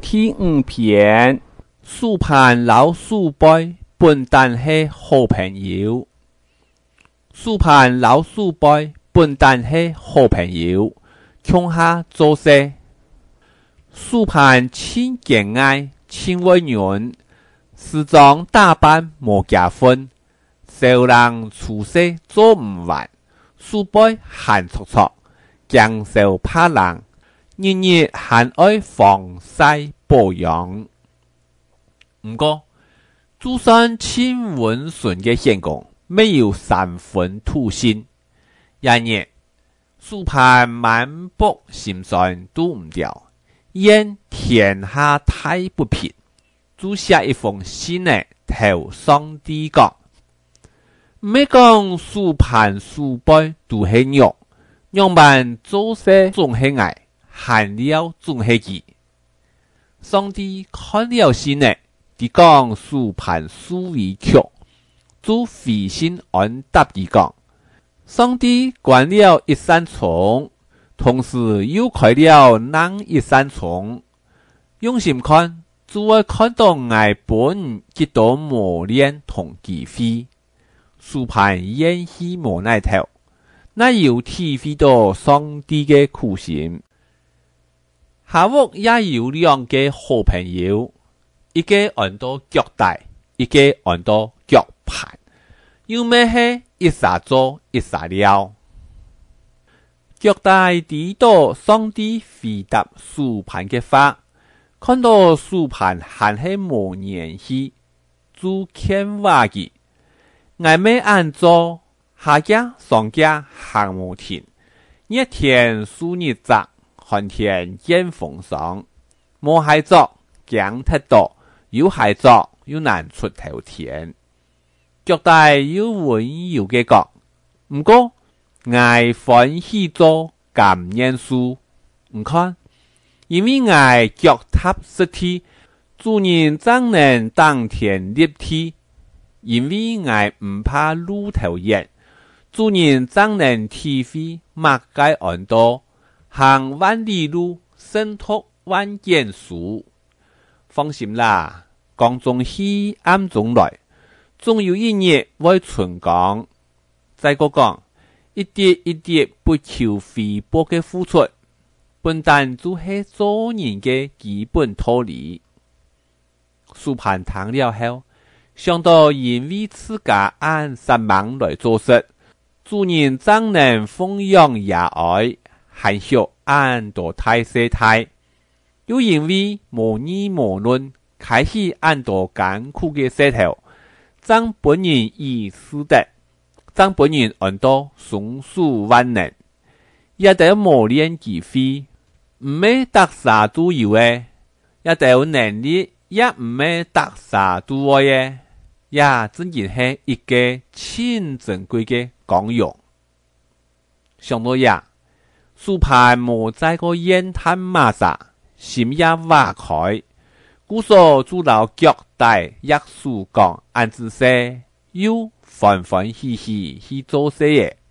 第5篇，苏盼老苏辈本但是好朋友。苏盼老苏辈本但是好朋友，穷下做事。苏盼亲见爱，亲为人，时常打扮无结婚，小人处事做唔完，苏辈喊戳戳，强手怕人，日日还爱防晒保养。不过，就算亲温顺嘅贤公，没有3分土性，然而苏盼满腹心酸都唔掉，因天下太不平，就写一封信呢，投上帝讲，唔系讲苏盼苏辈都系肉，样板做事总系爱，hand了总系己。上帝看了信呢，佢讲苏盼苏委屈，就回信按答佢讲，上帝关了一扇窗，同时又开了另一扇窗。用心看，就会看到爱本几多磨练同机会。苏盼演戏无奈头，那有体会到上帝嘅苦心。下屋也有2个好朋友，一个按到脚大，一个按到脚盘，又咩系一撒做一撒了。脚大知道上帝回答苏盼嘅话，看到苏盼还系无言气，就劝话佢，爱咩按做，下家上家行无停，一天数日杂。寒天见风霜，无害作强太多，有害作又难出头天。脚大又温柔嘅讲，唔过爱欢喜做感念书，唔看，因为爱脚踏实地，主人怎能当天立地？因为爱唔怕路头远，主人怎能体会马该按多？行万里路，胜托万件书。放心啦，光中去，暗中来，总有一日会成功。再讲，一点一点不求回报嘅付出，本单就是做人嘅基本道理。苏盼听了后，想到因为自家按3忙来做事，主人怎能奉养也爱？含笑按到太世态，又因为无义无论，开始按到艰苦嘅石头，将本人以私德，将本人按到松树万能，也得磨练机会，唔系得啥都有嘅，也得有能力，也唔系得啥都爱嘅，也真然系一个千珍贵嘅讲用。想到呀。苏盼无在个烟探马萨，心也挖开，故所主老脚大约苏讲，按子说，又欢欢喜喜去做些嘢。